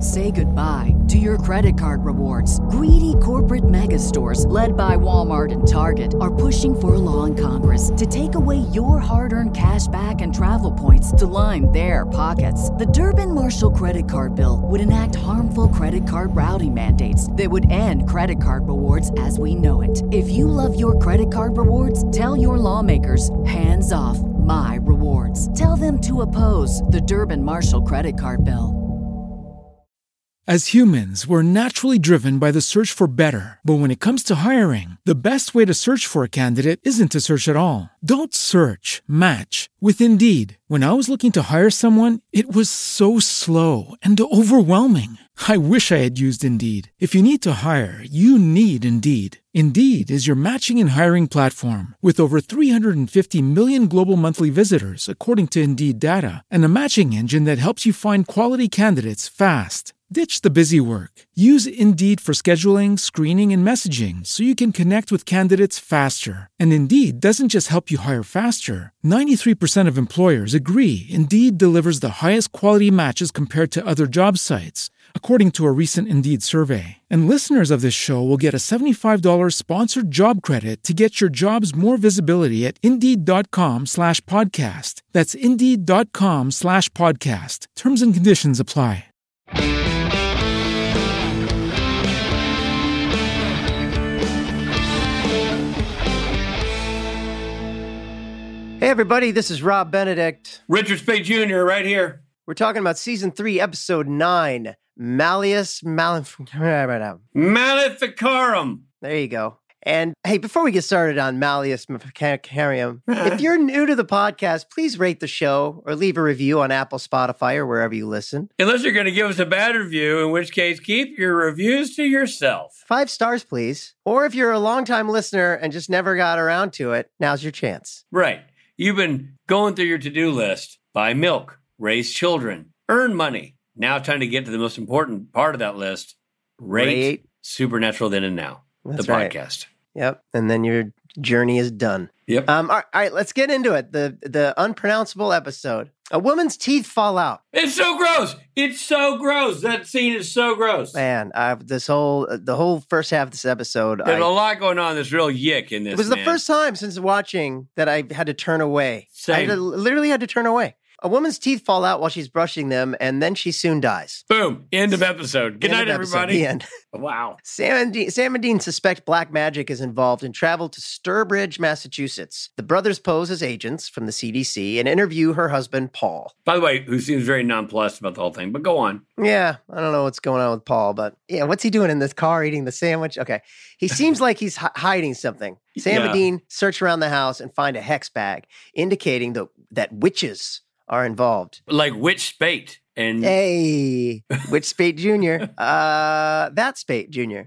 Say goodbye to your credit card rewards. Greedy corporate mega stores, led by Walmart and Target, are pushing for a law in Congress to take away your hard-earned cash back and travel points to line their pockets. The Durbin-Marshall credit card bill would enact harmful credit card routing mandates that would end credit card rewards as we know it. If you love your credit card rewards, tell your lawmakers, hands off my rewards. Tell them to oppose the Durbin-Marshall credit card bill. As humans, we're naturally driven by the search for better. But when it comes to hiring, the best way to search for a candidate isn't to search at all. Don't search, match with Indeed. When I was looking to hire someone, it was so slow and overwhelming. I wish I had used Indeed. If you need to hire, you need Indeed. Indeed is your matching and hiring platform with over 350 million global monthly visitors, according to Indeed data, and a matching engine that helps you find quality candidates fast. Ditch the busy work. Use Indeed for scheduling, screening, and messaging so you can connect with candidates faster. And Indeed doesn't just help you hire faster. 93% of employers agree Indeed delivers the highest quality matches compared to other job sites, according to a recent Indeed survey. And listeners of this show will get a $75 sponsored job credit to get your jobs more visibility at Indeed.com/podcast. That's Indeed.com/podcast. Terms and conditions apply. Hey everybody, this is Rob Benedict. Richard Spade Jr. right here. We're talking about Season 3, Episode 9, Malleus Maleficarum. There you go. And hey, before we get started on Malleus Maleficarum, if you're new to the podcast, please rate the show or leave a review on Apple, Spotify, or wherever you listen. Unless you're going to give us a bad review, in which case, keep your reviews to yourself. 5 stars, please. Or if you're a longtime listener and just never got around to it, now's your chance. Right. You've been going through your to-do list. Buy milk, raise children, earn money. Now time to get to the most important part of that list. Rate Supernatural Then and Now, That's the right. podcast. Yep. And then your journey is done. Yep. All right, let's get into it. The unpronounceable episode. A woman's teeth fall out. It's so gross. It's so gross. That scene is so gross. Man, the whole first half of this episode. There's a lot going on. There's real yick in this. It was the first time since watching that I had to turn away. Same. Literally had to turn away. A woman's teeth fall out while she's brushing them, and then she soon dies. Boom. End of episode. Good night, everybody. The end. Wow. Sam and Dean suspect black magic is involved and travel to Sturbridge, Massachusetts. The brothers pose as agents from the CDC and interview her husband, Paul. By the way, who seems very nonplussed about the whole thing, but go on. Yeah, I don't know what's going on with Paul, but yeah, what's he doing in this car eating the sandwich? Okay. He seems like he's hiding something. Sam and Dean search around the house and find a hex bag, indicating that witches are involved. Like Witch Spate. And hey, Witch Spate Jr. That Spate Jr.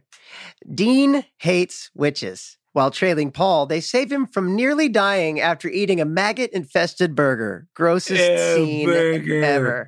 Dean hates witches. While trailing Paul, they save him from nearly dying after eating a maggot-infested burger. Grossest scene ever.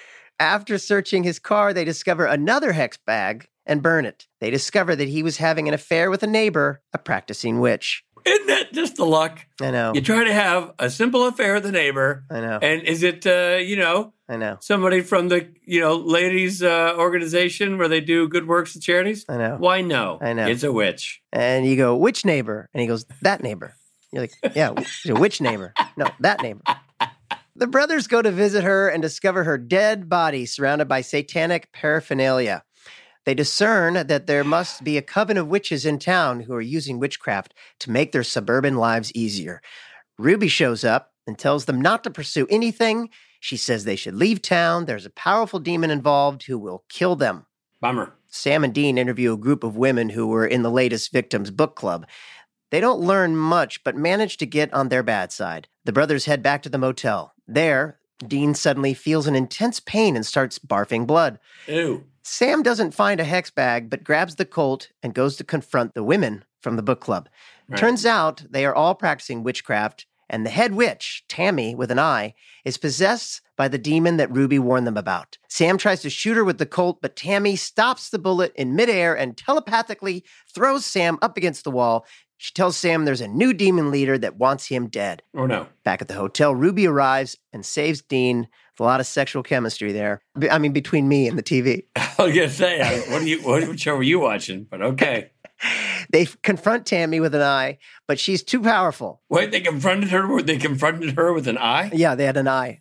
After searching his car, they discover another hex bag and burn it. They discover that he was having an affair with a neighbor, a practicing witch. Isn't that just the luck? I know. You try to have a simple affair with a neighbor. I know. And is it, I know. somebody from the, ladies' organization where they do good works and charities? I know. Why no? I know. It's a witch. And you go, which neighbor? And he goes, that neighbor. You're like, yeah, which neighbor? No, that neighbor. The brothers go to visit her and discover her dead body surrounded by satanic paraphernalia. They discern that there must be a coven of witches in town who are using witchcraft to make their suburban lives easier. Ruby shows up and tells them not to pursue anything. She says they should leave town. There's a powerful demon involved who will kill them. Bummer. Sam and Dean interview a group of women who were in the latest Victims Book Club. They don't learn much, but manage to get on their bad side. The brothers head back to the motel. There, Dean suddenly feels an intense pain and starts barfing blood. Ew. Sam doesn't find a hex bag, but grabs the Colt and goes to confront the women from the book club. Right. Turns out they are all practicing witchcraft, and the head witch, Tammy with an I, is possessed by the demon that Ruby warned them about. Sam tries to shoot her with the Colt, but Tammy stops the bullet in midair and telepathically throws Sam up against the wall. She tells Sam there's a new demon leader that wants him dead. Oh, no. Back at the hotel, Ruby arrives and saves Dean, A lot of sexual chemistry there. I mean, between me and the TV. I was going to say, what show were you watching? But okay. They confront Tammy with an eye, but she's too powerful. Wait, they confronted her with an eye? Yeah, they had an eye.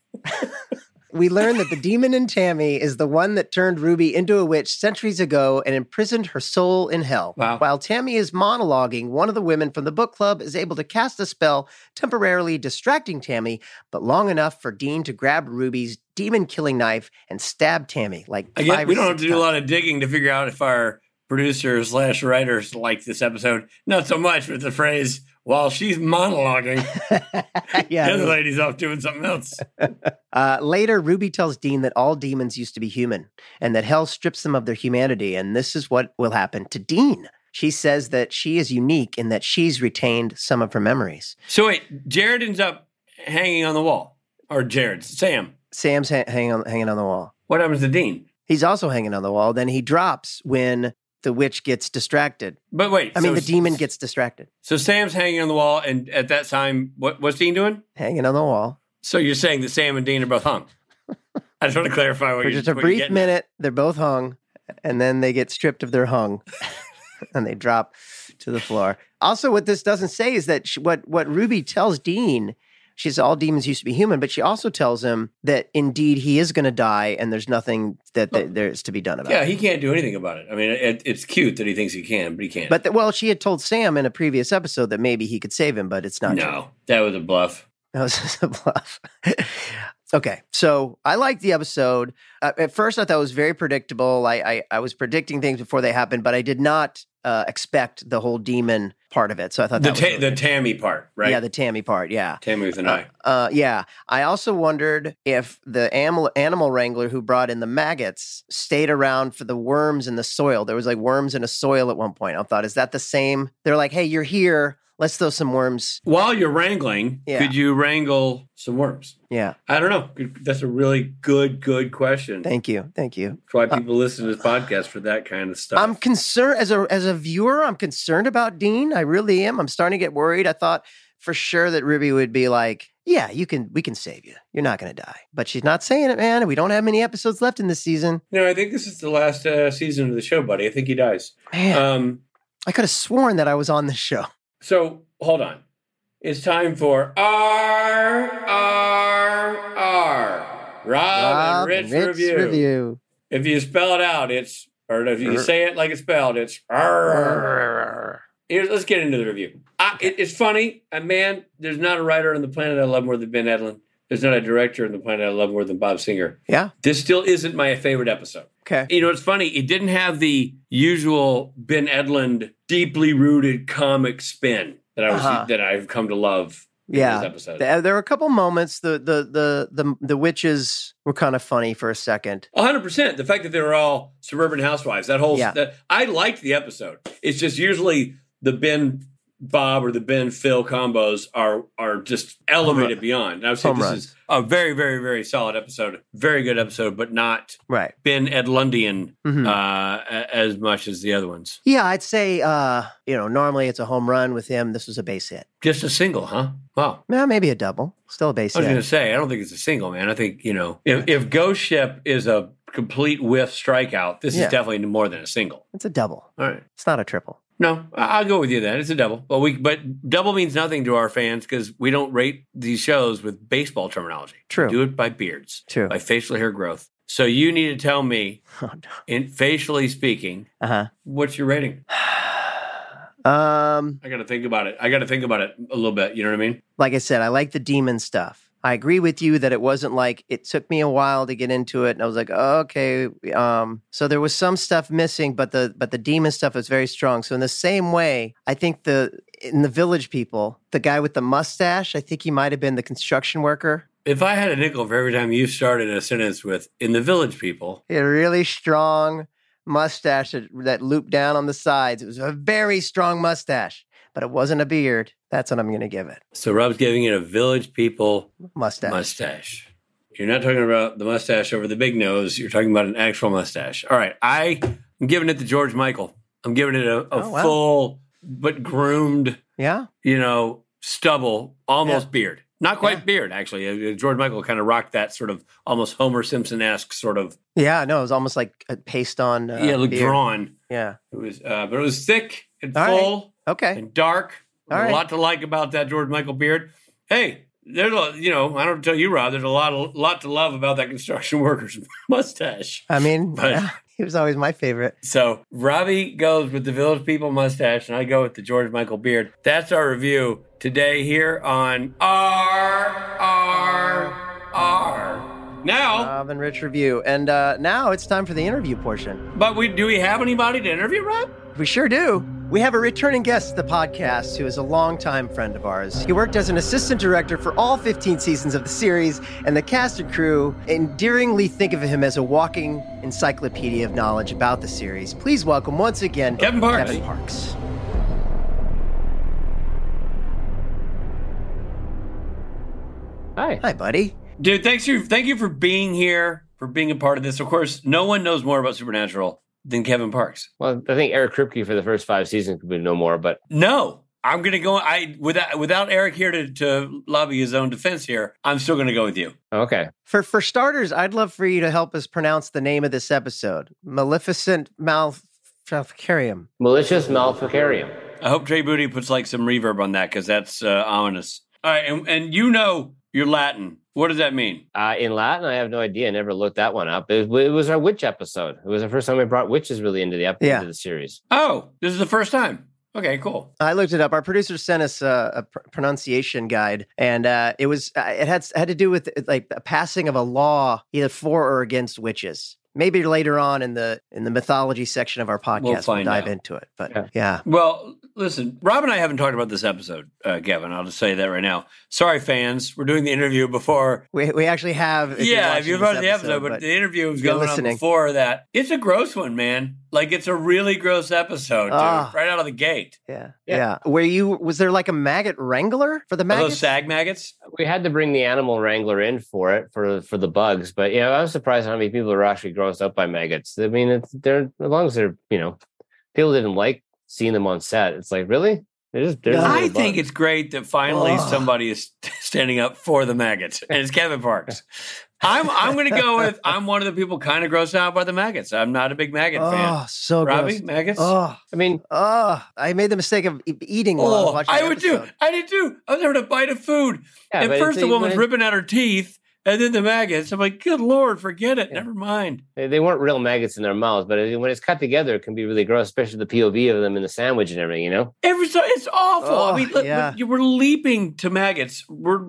We learn that the demon in Tammy is the one that turned Ruby into a witch centuries ago and imprisoned her soul in hell. Wow. While Tammy is monologuing, one of the women from the book club is able to cast a spell, temporarily distracting Tammy, but long enough for Dean to grab Ruby's demon-killing knife and stab Tammy like Again, we don't have to do a times. lot of digging to figure out if our producers/writers like this episode. Not so much with the phrase, while she's monologuing, Yeah, the other lady's off doing something else. Later, Ruby tells Dean that all demons used to be human and that hell strips them of their humanity, and this is what will happen to Dean. She says that she is unique in that she's retained some of her memories. So wait, Jared ends up hanging on the wall. Or Sam. Sam's hanging on the wall. What happens to Dean? He's also hanging on the wall. Then he drops when the witch gets distracted. But wait. The demon gets distracted. So Sam's hanging on the wall, and at that time, what's Dean doing? Hanging on the wall. So you're saying that Sam and Dean are both hung? I just want to clarify what For you're just a brief minute, they're both hung, and then they get stripped of their hung, and they drop to the floor. Also, what this doesn't say is that what Ruby tells Dean, she says all demons used to be human, but she also tells him that indeed he is going to die, and there's nothing that there's to be done about it. Yeah, he can't do anything about it. I mean, it's cute that he thinks he can, but he can't. But she had told Sam in a previous episode that maybe he could save him, but it's not true. No, that was a bluff. That was just a bluff. Okay, so I liked the episode. At first, I thought it was very predictable. I was predicting things before they happened, but I did not expect the whole demon part of it. So I thought that was really the Tammy part, right? Yeah, the Tammy part, yeah. Tammy with an eye. Yeah. I also wondered if the animal wrangler who brought in the maggots stayed around for the worms in the soil. There was like worms in a soil at one point. I thought, is that the same? They're like, hey, you're here. Let's throw some worms. While you're wrangling, could you wrangle some worms? Yeah. I don't know. That's a really good question. Thank you. That's why people listen to this podcast, for that kind of stuff. I'm concerned, as a viewer, I'm concerned about Dean. I really am. I'm starting to get worried. I thought for sure that Ruby would be like, yeah, we can save you. You're not going to die. But she's not saying it, man. We don't have many episodes left in this season. No, I think this is the last season of the show, buddy. I think he dies. Man, I could have sworn that I was on this show. So, hold on. It's time for R. Rob and Rich Review. If you spell it out, if you say it like it's spelled, it's R. Let's get into the review. It's funny. Man, there's not a writer on the planet I love more than Ben Edlund. There's not a director on the planet I love more than Bob Singer. Yeah. This still isn't my favorite episode. Okay. You know, it's funny. It didn't have the usual Ben Edlund deeply rooted comic spin that I've come to love. Yeah. This episode. There were a couple moments. The witches were kind of funny for a second. 100%. The fact that they were all suburban housewives. I liked the episode. It's just usually the Ben Bob or the Ben Phil combos are just elevated beyond. And I would say this is a very, very, very solid episode. Very good episode, but not Ben Edlundian as much as the other ones. Yeah, I'd say, normally it's a home run with him. This was a base hit. Just a single, huh? Wow. Yeah, maybe a double. Still a base hit. I was going to say, I don't think it's a single, man. I think, if Ghost Ship is a complete whiff strikeout, this is definitely more than a single. It's a double. All right. It's not a triple. No, I'll go with you then. It's a double. But double means nothing to our fans because we don't rate these shows with baseball terminology. True. We do it by beards. True. By facial hair growth. So you need to tell me, in facially speaking, what's your rating? I got to think about it. A little bit. You know what I mean? Like I said, I like the demon stuff. I agree with you that it wasn't like it took me a while to get into it, and I was like, oh, okay. So there was some stuff missing, but the demon stuff was very strong. So in the same way, I think in the Village People, the guy with the mustache, I think he might have been the construction worker. If I had a nickel for every time you started a sentence with "in the Village People," he had a really strong mustache that looped down on the sides. It was a very strong mustache, but it wasn't a beard. That's what I'm going to give it. So Rob's giving it a Village People mustache. You're not talking about the mustache over the big nose. You're talking about an actual mustache. All right. I'm giving it to George Michael. I'm giving it a full but groomed, stubble, almost beard. Not quite beard, actually. George Michael kind of rocked that sort of almost Homer Simpson-esque sort of. Yeah, no, it was almost like a paste on. It looked drawn. Yeah, it was, but it was thick and All full, right. and dark. All a lot to like about that George Michael beard. Hey, there's I don't tell you, Rob. There's a lot to love about that construction worker's mustache. I mean, but, he was always my favorite. So Robbie goes with the Village People mustache, and I go with the George Michael beard. That's our review today here on RRR. Now, Rob and Rich review, and now it's time for the interview portion. But do we have anybody to interview, Rob? We sure do. We have a returning guest to the podcast who is a longtime friend of ours. He worked as an assistant director for all 15 seasons of the series, and the cast and crew endearingly think of him as a walking encyclopedia of knowledge about the series. Please welcome once again Kevin Parks. Kevin Parks. Hi. Hi, buddy. Dude, thank you for being here, for being a part of this. Of course, no one knows more about Supernatural than Kevin Parks. Well, I think Eric Kripke for the first 5 seasons could know more, but no, I'm going to go. Without Eric here to lobby his own defense here, I'm still going to go with you. Okay. For starters, I'd love for you to help us pronounce the name of this episode: Maleficent Malficarium. Malicious Malficarium. I hope Trey Booty puts like some reverb on that because that's ominous. All right, and you're Latin. What does that mean? In Latin, I have no idea. I never looked that one up. It was our witch episode. It was the first time we brought witches really into into the series. Oh, this is the first time. Okay, cool. I looked it up. Our producer sent us a pronunciation guide, and it had to do with like the passing of a law either for or against witches. Maybe later on in the mythology section of our podcast, we'll dive into it. But yeah. Well, listen, Rob and I haven't talked about this episode, Kevin. I'll just say that right now. Sorry, fans. We're doing the interview before. We actually have. If you've watched the episode, but the interview was going on before that. It's a gross one, man. Like, it's a really gross episode, dude, right out of the gate. Yeah. Was there like a maggot wrangler for the maggots? Those sag maggots? We had to bring the animal wrangler in for it, for the bugs. But, I was surprised how many people are actually grossed out by maggots. I mean, as long as they're, people didn't like seeing them on set. It's like, really? I think it's great that finally somebody is standing up for the maggots, and it's Kevin Parks. I'm going to go with, I'm one of the people kind of grossed out by the maggots. I'm not a big maggot fan. Oh, so Robbie, gross. Maggots? I made the mistake of eating while watching the episode. I did too. I was having a bite of food. Yeah, and first the woman's ripping out her teeth, and then the maggots. I'm like, good Lord, forget it. Yeah. Never mind. They weren't real maggots in their mouths, but when it's cut together, it can be really gross, especially the POV of them in the sandwich and everything, It's awful. You were leaping to maggots. We're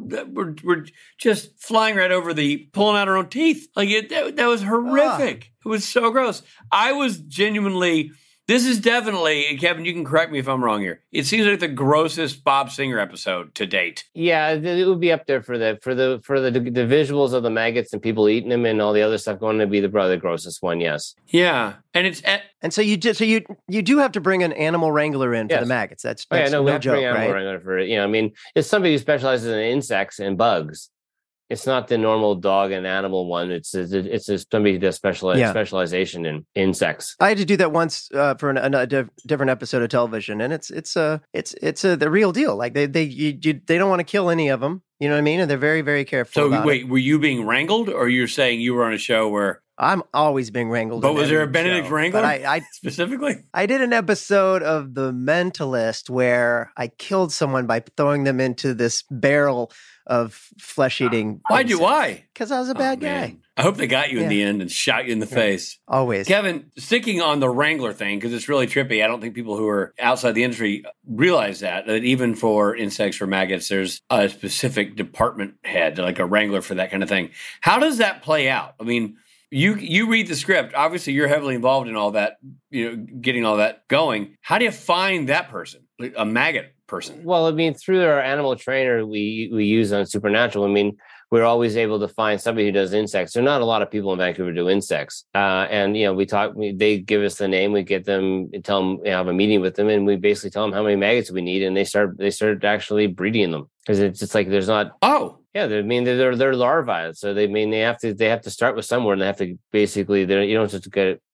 just flying right over pulling out our own teeth. Like, that was horrific. It was so gross. I was genuinely... This is definitely, and Kevin, you can correct me if I'm wrong here. It seems like the grossest Bob Singer episode to date. Yeah, it would be up there for the visuals of the maggots and people eating them and all the other stuff going to be the grossest one. Yes. Yeah, and so you do have to bring an animal wrangler in for the maggots. That's we no have joke, to bring an animal right? wrangler for it. I mean, it's somebody who specializes in insects and bugs. It's not the normal dog and animal one. It's somebody that specialization in insects. I had to do that once for a different episode of television, and it's the real deal. Like they don't want to kill any of them. You know what I mean? And they're very, very careful. So wait, were you being wrangled, or you're saying you were on a show where? I'm always being wrangled. But was there a Benedict Wrangler? But I specifically? I did an episode of The Mentalist where I killed someone by throwing them into this barrel of flesh-eating. Why? Because I was a bad guy. Man. I hope they got you in the end and shot you in the face. Always. Kevin, sticking on the Wrangler thing, because it's really trippy. I don't think people who are outside the industry realize that even for insects or maggots, there's a specific department head, like a Wrangler for that kind of thing. How does that play out? I mean, you read the script. Obviously, you're heavily involved in all that, getting all that going. How do you find that person, a maggot person? Well, I mean, through our animal trainer we use on Supernatural, I mean, we're always able to find somebody who does insects. There are not a lot of people in Vancouver who do insects. And, they give us the name, we get them, tell them, have a meeting with them, and we basically tell them how many maggots we need, and they start actually breeding them. Because it's just like there's not... Oh! Yeah, they're larvae, so they have to start with somewhere, and they have to basically, you don't just get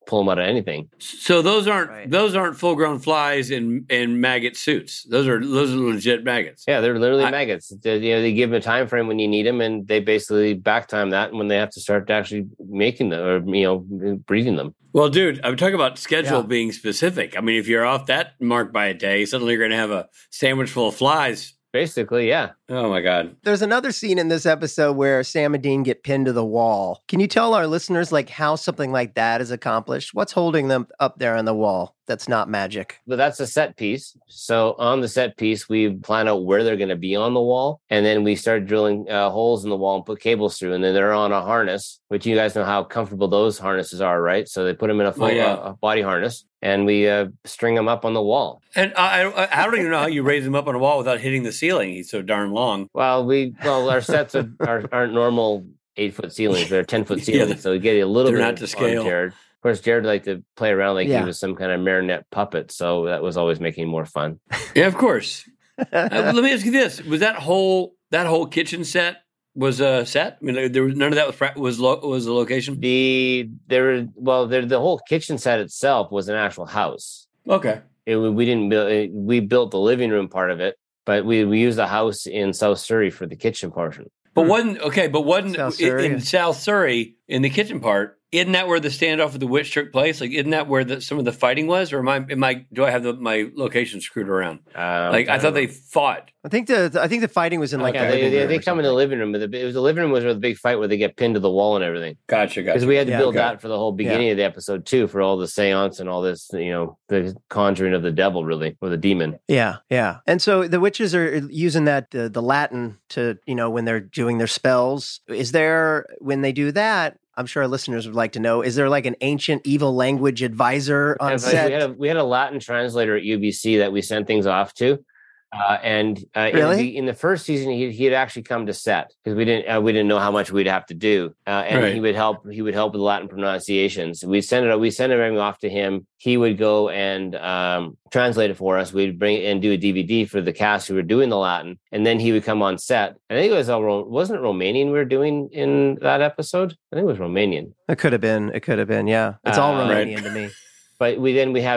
pull them out of anything. So those aren't full grown flies in maggot suits. Those are legit maggots. Yeah, they're literally maggots. They give them a time frame when you need them, and they basically back time that when they have to start actually making them or breeding them. Well, dude, I'm talking about schedule being specific. I mean, if you're off that mark by a day, suddenly you're going to have a sandwich full of flies. Basically, yeah. Oh, my God. There's another scene in this episode where Sam and Dean get pinned to the wall. Can you tell our listeners how something like that is accomplished? What's holding them up there on the wall that's not magic? But that's a set piece. So on the set piece, we plan out where they're going to be on the wall. And then we start drilling holes in the wall and put cables through. And then they're on a harness, which you guys know how comfortable those harnesses are, right? So they put them in a full body harness. And we string them up on the wall. And I don't even know how you raise them up on a wall without hitting the ceiling. He's so darn long. Well, our sets aren't normal 8-foot ceilings. They're 10-foot ceilings. So we get a little bit not to scale. Jared. Of course, Jared liked to play around like he was some kind of marionette puppet. So that was always making it more fun. Yeah, of course. Let me ask you this. Was that whole kitchen set was a set? I mean, there was none of that was the location. The whole kitchen set itself was an actual house. Okay, we didn't build. We built the living room part of it, but we used a house in South Surrey for the kitchen portion. But wasn't in South Surrey in the kitchen part? Isn't that where the standoff with the witch took place? Isn't that where some of the fighting was? Or do I have my location screwed around? I thought they fought. I think the fighting was in they come in the living room. It was the living room was where the big fight where they get pinned to the wall and everything. Gotcha. Because we had to build that for the whole beginning of the episode too, for all the seance and all this, the conjuring of the devil, really, or the demon. Yeah. And so the witches are using that the Latin to when they're doing their spells. Is there when they do that? I'm sure our listeners would like to know, is there an ancient evil language advisor on set? We had a Latin translator at UBC that we sent things off to. Really? In the first season, he had actually come to set because we didn't know how much we'd have to do, he would help with the Latin pronunciations. We send everything off to him. He would go and translate it for us. We'd bring and do a DVD for the cast who were doing the Latin, and then he would come on set. I think it wasn't it Romanian we were doing in that episode? I think it was Romanian. It could have been. Yeah, it's all Romanian to me. But he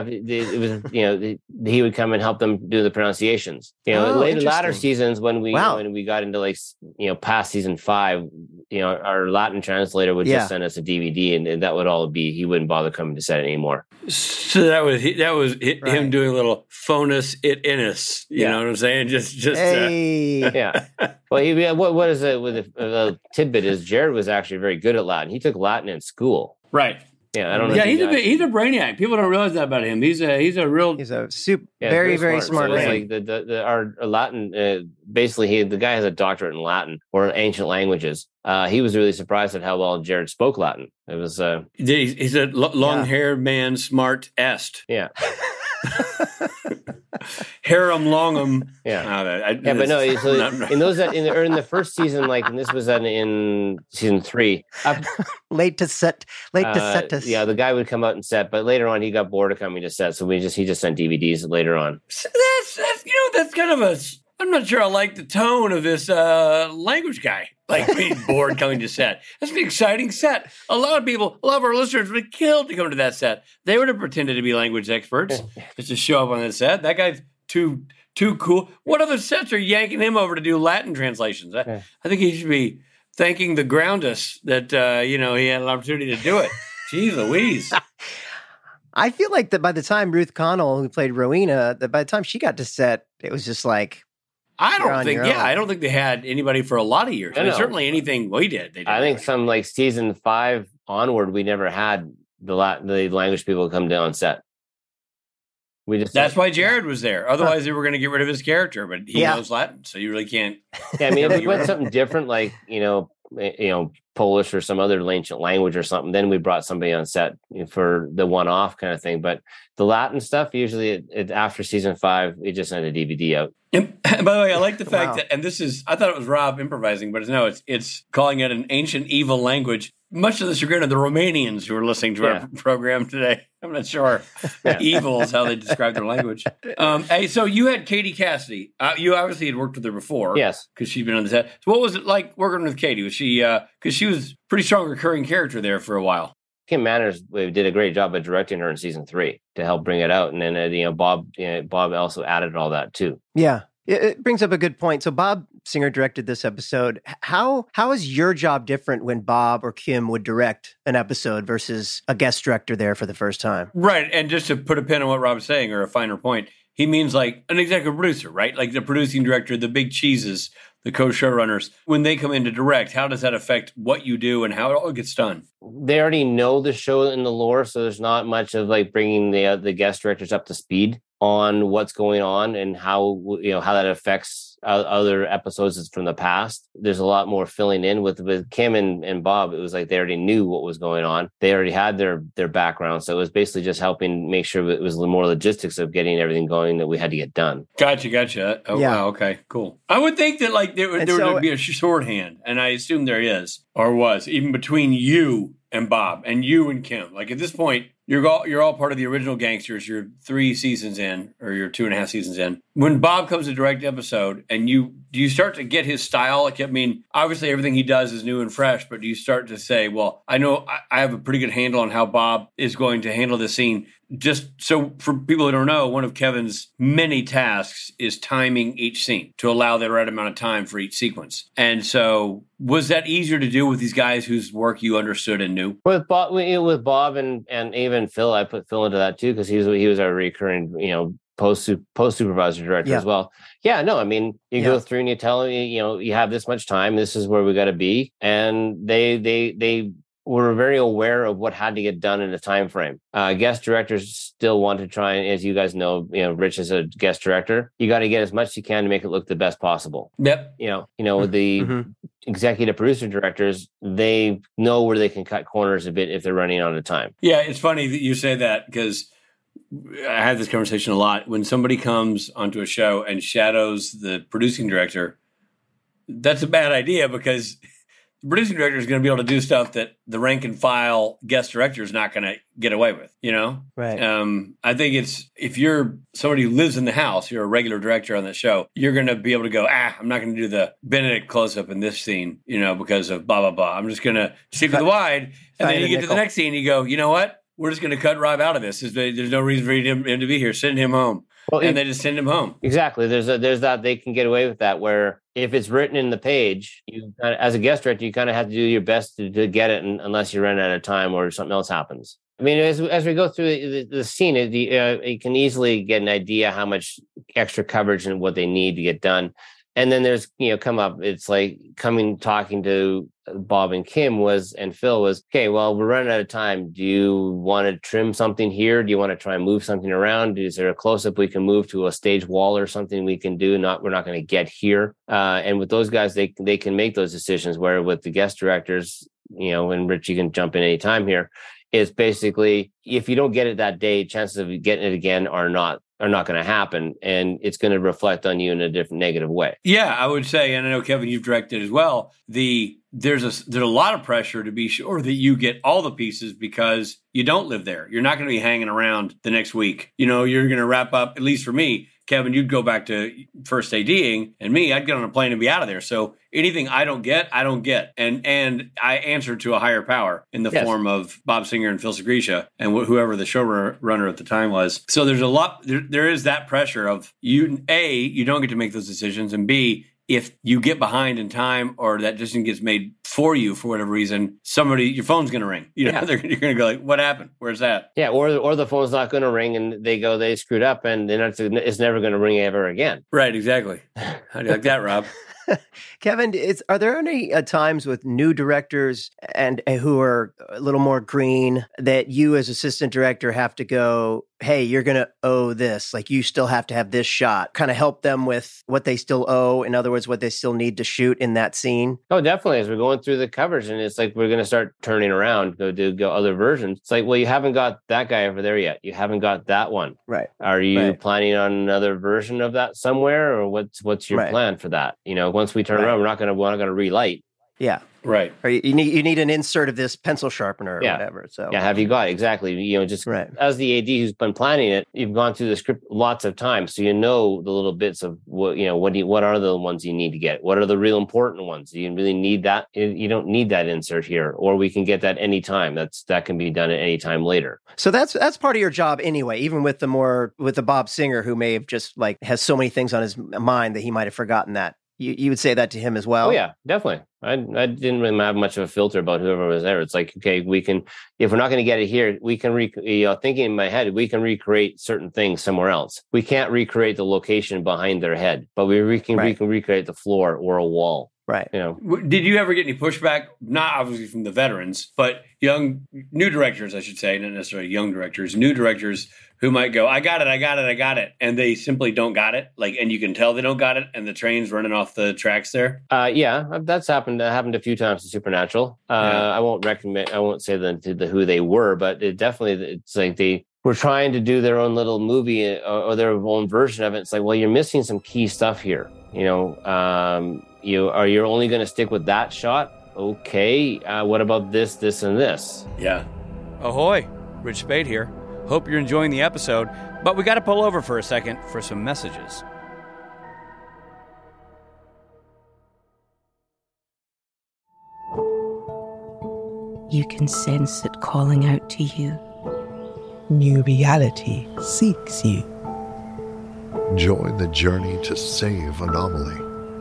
would come and help them do the pronunciations. Latter seasons when we got into past season 5, our Latin translator would just send us a DVD, and that would all be. He wouldn't bother coming to set anymore. So that was him doing a little phonus it inus. You know what I'm saying? Just yeah. Well, what is it with a tidbit is Jared was actually very good at Latin. He took Latin in school. Right. Yeah, I don't know. Yeah, he's a brainiac. People don't realize that about him. He's a very, very smart. So it's our Latin. Basically, the guy has a doctorate in Latin or ancient languages. He was really surprised at how well Jared spoke Latin. It was. He's a long-haired man, smart est. Yeah. Harum longum. Yeah. But no. So in the first season, and this was in season 3. Late to set. Yeah, the guy would come out and set, but later on he got bored of coming to set, so he just sent DVDs later on. So that's kind of a. I'm not sure I like the tone of this language guy. Being bored coming to set. That's an exciting set. A lot of our listeners would have killed to come to that set. They would have pretended to be language experts just to show up on that set. That guy's too cool. What other sets are yanking him over to do Latin translations? I think he should be thanking the Groundus that he had an opportunity to do it. Jeez Louise. I feel like that by the time Ruth Connell, who played Rowena, that by the time she got to set, it was just like. I don't think they had anybody for a lot of years. Certainly anything we did. They did. I think some season 5 onward, we never had the language people come down on set. That's why Jared was there. Otherwise, they were going to get rid of his character, but he knows Latin, so you really can't. Yeah, I mean, if we went something different, Polish or some other ancient language or something, then we brought somebody on set for the one-off kind of thing. But the Latin stuff, usually after season 5, we just sent a DVD out. And by the way, I like the fact that, and I thought it was Rob improvising, but it's calling it an ancient evil language, much to the chagrin of the Romanians who are listening to our program today. I'm not sure evil is how they describe their language. Hey, so you had Katie Cassidy. You obviously had worked with her before. Yes. Because she'd been on the set. So what was it like working with Katie? Was she, because she was a pretty strong recurring character there for a while. Kim Manners did a great job of directing her in season 3 to help bring it out. And then, Bob also added all that too. Yeah. It brings up a good point. So Bob Singer directed this episode. How is your job different when Bob or Kim would direct an episode versus a guest director there for the first time? Right. And just to put a pin on what Rob's saying, or a finer point, he means like an executive producer, right? Like the producing director, the big cheeses, the co-showrunners. When they come in to direct, how does that affect what you do and how it all gets done? They already know the show and the lore, so there's not much of like bringing the guest directors up to speed on what's going on and how that affects other episodes from the past. There's a lot more filling in with Kim and Bob. It was like they already knew what was going on. They already had their background. So it was basically just helping make sure it was more logistics of getting everything going that we had to get done. Gotcha. Oh, yeah. Wow. Okay, cool. I would think that like there would be a shorthand, and I assume there is or was, even between you and Bob and you and Kim. Like at this point, you're all part of the original Gangsters. You're 3 seasons in, or you're 2.5 seasons in. When Bob comes to direct the episode, and do you start to get his style? Like, I mean, obviously everything he does is new and fresh, but do you start to say, well, I know I have a pretty good handle on how Bob is going to handle this scene? Just so for people who don't know, one of Kevin's many tasks is timing each scene to allow the right amount of time for each sequence. And so was that easier to do with these guys whose work you understood and knew? With Bob and even Phil, I put Phil into that too, because he was our recurring, post supervisor director as well. Yeah, no, I mean, you go through and you tell them, you have this much time, this is where we got to be. And they were very aware of what had to get done in a time frame. Guest directors still want to try, and as you guys know, Rich is a guest director. You got to get as much as you can to make it look the best possible. Yep. The executive producer directors, they know where they can cut corners a bit if they're running out of time. Yeah, it's funny that you say that, because I have this conversation a lot. When somebody comes onto a show and shadows the producing director, that's a bad idea, because the producing director is going to be able to do stuff that the rank and file guest director is not going to get away with, Right. I think if you're somebody who lives in the house, you're a regular director on that show, you're going to be able to go, I'm not going to do the Benedict close-up in this scene, because of blah, blah, blah. I'm just going to stick with the wide. And then you get to the next scene, you go, you know what? We're just going to cut Rob out of this. There's no reason for him to be here. Send him home. And they just send him home. Exactly. There's that, they can get away with that, where if it's written in the page, you as a guest director, you kind of have to do your best to get it, unless you run out of time or something else happens. I mean, as we go through the scene, you can easily get an idea how much extra coverage and what they need to get done. And then there's, come up, it's like talking to Bob and Kim and Phil was, okay, well, we're running out of time. Do you want to trim something here? Do you want to try and move something around? Is there a close-up we can move to a stage wall or something we can do? We're not going to get here. And with those guys, they can make those decisions, where with the guest directors, and Rich, you can jump in any time here, it's basically, if you don't get it that day, chances of getting it again are not going to happen, and it's going to reflect on you in a different negative way. Yeah, I would say, and I know, Kevin, you've directed as well, there's a lot of pressure to be sure that you get all the pieces, because you don't live there. You're not going to be hanging around the next week. You're going to wrap up, at least for me, Kevin, you'd go back to first ADing, and me, I'd get on a plane and be out of there. So anything I don't get. And I answer to a higher power in the form of Bob Singer and Phil Segresha and whoever the showrunner at the time was. So there's a lot, there is that pressure of you don't get to make those decisions, and B, if you get behind in time or that decision gets made for you for whatever reason, your phone's going to ring. You're going to go like, what happened? Where's that? Yeah, or the phone's not going to ring, and they screwed up, and it's never going to ring ever again. Right, exactly. How do you like that, Rob? Kevin, are there any times with new directors and who are a little more green that you as assistant director have to go, hey, you're going to owe this, like you still have to have this shot, kind of help them with what they still owe, in other words, what they still need to shoot in that scene? Oh, definitely. As we're going through the coverage, and it's like we're going to start turning around, go other versions. It's like, well, you haven't got that guy over there yet. You haven't got that one. Right. Are you planning on another version of that somewhere, or what's your plan for that? Once we turn around, we're not going to relight. Yeah. Right. Or you need an insert of this pencil sharpener or whatever. So have you got it? Exactly. Just as the AD who's been planning it, you've gone through the script lots of times, so you know the little bits of what are the ones you need to get. What are the real important ones? Do you really need that? You don't need that insert here, or we can get that anytime. That can be done at any time later. So that's part of your job anyway. Even with the Bob Singer, who may have just has so many things on his mind that he might have forgotten that. You would say that to him as well? Oh, yeah, definitely. I didn't really have much of a filter about whoever was there. It's like, okay, we can, if we're not going to get it here, we can, thinking in my head, we can recreate certain things somewhere else. We can't recreate the location behind their head, but we can recreate the floor or a wall. Right. Did you ever get any pushback? Not obviously from the veterans, but new directors, I should say, not necessarily young directors, new directors who might go, I got it. And they simply don't got it. And you can tell they don't got it. And the train's running off the tracks there. Yeah, that's happened. That happened a few times in Supernatural. I won't say who they were, but it's like they were trying to do their own little movie or their own version of it. It's like, well, you're missing some key stuff here. You're only going to stick with that shot. Okay. What about this, and this? Yeah. Ahoy. Rich Spade here. Hope you're enjoying the episode, but we got to pull over for a second for some messages. You can sense it calling out to you. New reality seeks you. Join the journey to save Anomaly.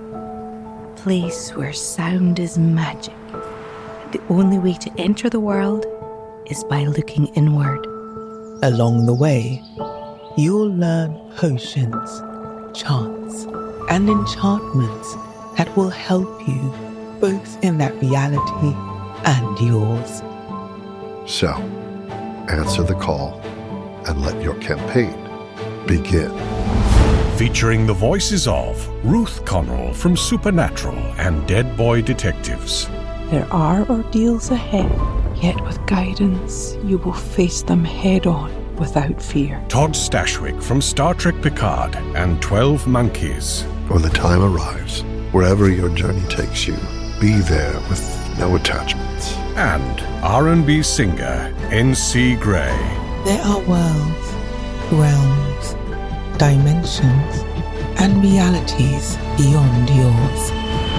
Place where sound is magic. The only way to enter the world is by looking inward. Along the way, you'll learn potions, chants, and enchantments that will help you both in that reality and yours. So, answer the call and let your campaign begin. Featuring the voices of Ruth Connell from Supernatural and Dead Boy Detectives. There are ordeals ahead, yet with guidance, you will face them head-on without fear. Todd Stashwick from Star Trek Picard and 12 Monkeys. When the time arrives, wherever your journey takes you, be there with no attachments. And R&B singer N.C. Gray. There are worlds, realms, dimensions, and realities beyond yours.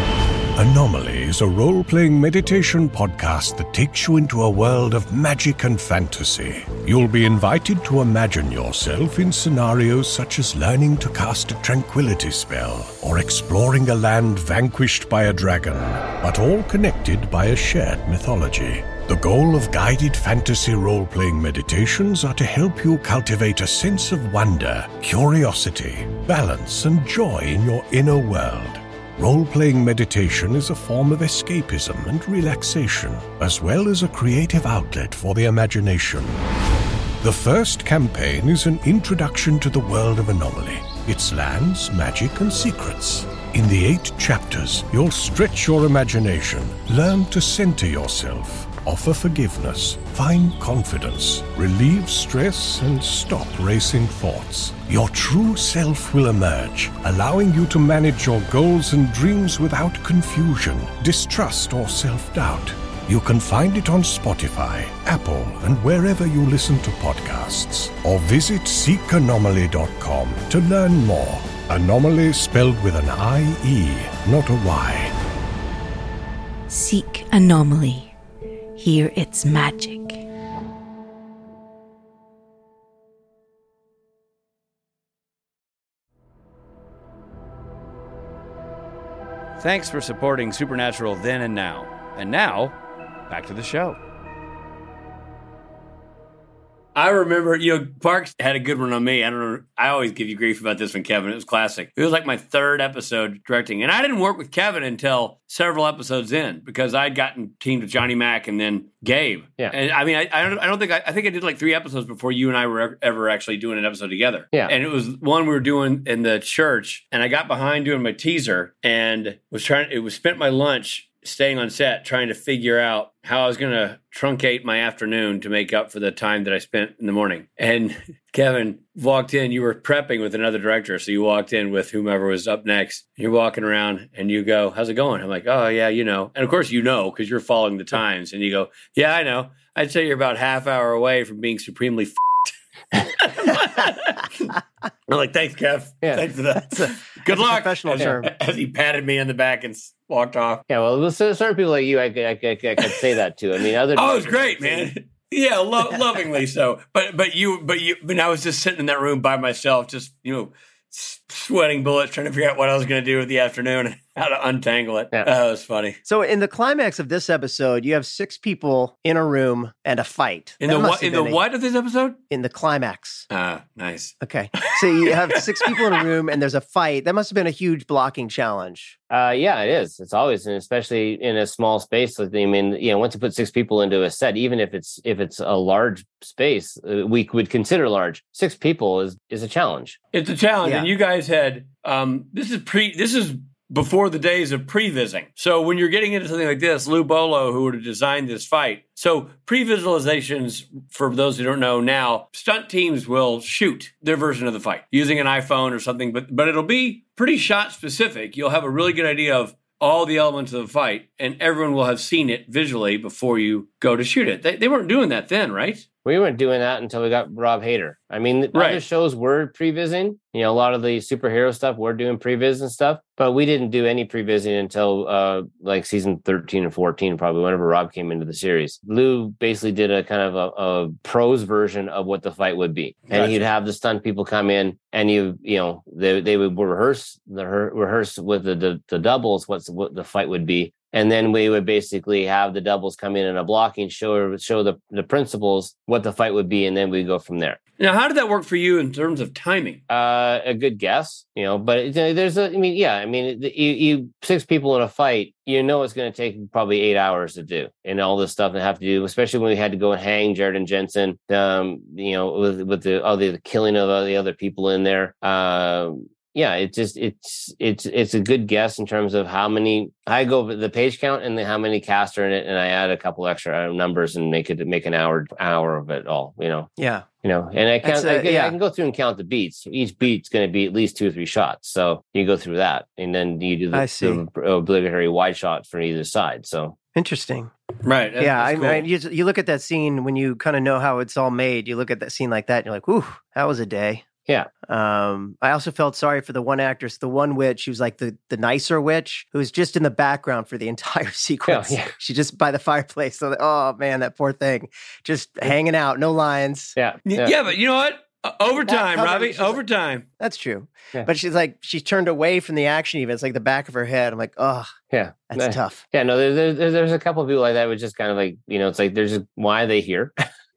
Anomaly is a role-playing meditation podcast that takes you into a world of magic and fantasy. You'll be invited to imagine yourself in scenarios such as learning to cast a tranquility spell or exploring a land vanquished by a dragon, but all connected by a shared mythology. The goal of guided fantasy role-playing meditations are to help you cultivate a sense of wonder, curiosity, balance, and joy in your inner world. Role-playing meditation is a form of escapism and relaxation, as well as a creative outlet for the imagination. The first campaign is an introduction to the world of Anomaly, its lands, magic, and secrets. In the 8 chapters, you'll stretch your imagination, learn to center yourself, offer forgiveness, find confidence, relieve stress, and stop racing thoughts. Your true self will emerge, allowing you to manage your goals and dreams without confusion, distrust, or self-doubt. You can find it on Spotify, Apple, and wherever you listen to podcasts. Or visit seekanomaly.com to learn more. Anomaly spelled with an I-E, not a Y. Seek Anomaly. Hear its magic. Thanks for supporting Supernatural then and now. And now, back to the show. I remember, Parks had a good one on me. I don't know. I always give you grief about this one, Kevin. It was classic. It was like my 3rd episode directing. And I didn't work with Kevin until several episodes in because I'd gotten teamed with Johnny Mac and then Gabe. Yeah. And I mean, I think I did like 3 episodes before you and I were ever actually doing an episode together. Yeah. And it was one we were doing in the church. And I got behind doing my teaser and spent my lunch staying on set, trying to figure out how I was going to truncate my afternoon to make up for the time that I spent in the morning. And Kevin walked in. You were prepping with another director, so you walked in with whomever was up next. You're walking around, and you go, "How's it going?" I'm like, "Oh, yeah, you know." And of course, you know, because you're following the times. And you go, "Yeah, I know. I'd say you're about half hour away from being supremely I'm like, "Thanks, Kev. Yeah. Thanks for that. Good luck." Professional term. As he patted me in the back and walked off. Yeah, well, certain people like you, I could say that too. I mean, other. Oh, it was great, man. Yeah, lovingly so. But I was just sitting in that room by myself, just sweating bullets, trying to figure out what I was going to do with the afternoon and how to untangle it. Yeah. That was funny. So in the climax of this episode, you have 6 people in a room and a fight. In the what of this episode? In the climax. Ah, nice. Okay. So you have 6 people in a room and there's a fight. That must have been a huge blocking challenge. Yeah, it is. It's always, and especially in a small space. I mean, once you put 6 people into a set, even if it's a large space, we would consider large. 6 people is a challenge. It's a challenge, Yeah. and you guys had this is before the days of pre-vising. So when you're getting into something like this, Lou Bolo, who would have designed this fight. So pre-visualizations, for those who don't know now, stunt teams will shoot their version of the fight using an iPhone or something, but it'll be pretty shot specific. You'll have a really good idea of all the elements of the fight, and everyone will have seen it visually before you go to shoot it. They weren't doing that then, right? We weren't doing that until we got Rob Hader. I mean, other shows were pre-vising. A lot of the superhero stuff, we're doing pre-vis and stuff, but we didn't do any pre-vising until like season 13 and 14, probably whenever Rob came into the series. Lou basically did a kind of a prose version of what the fight would be. And he'd have the stunt people come in and they would rehearse with the doubles what the fight would be. And then we would basically have the doubles come in a blocking show the principals what the fight would be, and then we go from there. Now, how did that work for you in terms of timing? A good guess, but there's you 6 people in a fight, it's going to take probably 8 hours to do, and all this stuff that have to do, especially when we had to go and hang Jared and Jensen, with the killing of all the other people in there. Yeah, it's a good guess in terms of how many. I go with the page count and how many cast are in it, and I add a couple extra numbers and make an hour of it all. Yeah. And I can go through and count the beats. Each beat's going to be at least 2 or 3 shots. So you go through that, and then you do the obligatory wide shot for either side. So interesting. Right. Yeah. Cool. I mean, you look at that scene when you kind of know how it's all made. You look at that scene like that, and you're like, "Ooh, that was a day." Yeah. I also felt sorry for the one actress, the one witch who's like the nicer witch who's just in the background for the entire sequence. Yeah. She's just by the fireplace. So, oh man, that poor thing, just hanging out, no lines. Yeah. Yeah, but you know what? Overtime, Robbie. Overtime. That's true. Yeah. But she's turned away from the action. Even it's like the back of her head. I'm like, oh, yeah, that's tough. Yeah, no, there's a couple of people like that, which just kind of like it's like there's just, why are they here?